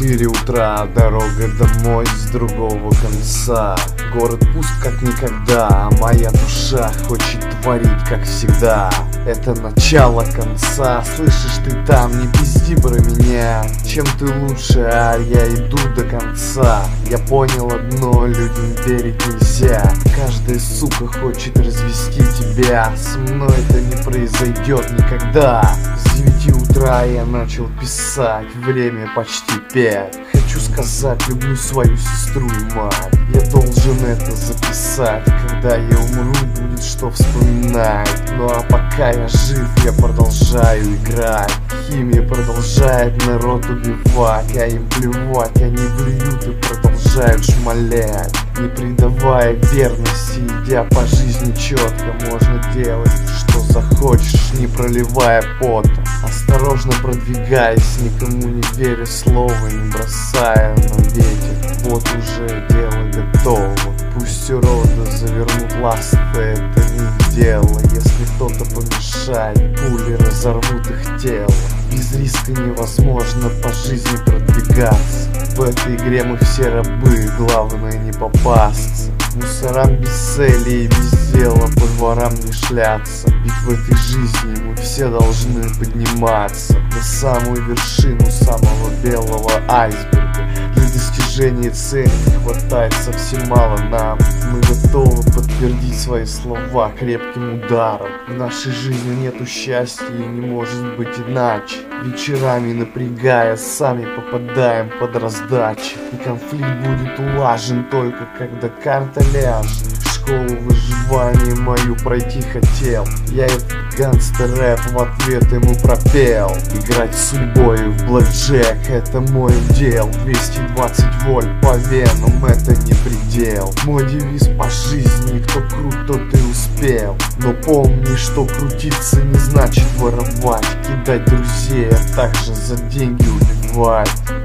4 утра, дорога домой с другого конца. Город пуст как никогда, а моя душа хочет творить как всегда. Это начало конца, слышишь ты там, не пизди про меня. Чем ты лучше, а я иду до конца. Я понял одно, людям верить нельзя. Каждая сука хочет развести тебя. Со мной это не произойдет никогда. С 9 утра я начал писать, время почти 5. Хочу сказать, люблю свою сестру и мать. Я должен это записать, когда я умру, будет что вспоминать. Ну а пока я жив, я продолжаю играть. Химия продолжает народ убивать, а им плевать, они блюют и продолжают шмалять. Не предавая верности, идя по жизни четко, можно делать, что захочешь, не проливая пота. Осторожно продвигаясь, никому не веря слова, не бросая на ветер. Вот уже дело готово. Пусть уроды завернут ласты, это не дело. Если кто-то помешает, пули разорвут их тело. Без риска невозможно по жизни продвигаться. В этой игре мы все рабы, главное не попасться. Мусорам без цели и без дела, по дворам не шляться. Ведь в этой жизни мы все должны подниматься на самую вершину самого белого айсберга. Для достижения цели не хватает совсем мало нам. Мы готовы подтвердить свои слова крепким ударом. В нашей жизни нету счастья и не может быть иначе. Вечерами напрягая, сами попадаем под раздачи. И конфликт будет улажен только когда карта ляжет. Школу выживания мою пройти хотел. Я этот гангстер-рэп в ответ ему пропел. Играть с судьбой в блэкджек — это мой удел. 220 вольт по венам — это не предел. Мой девиз по жизни: кто крут, тот и успел. Но помни, что крутиться не значит воровать, кидать друзей, а также за деньги убивать.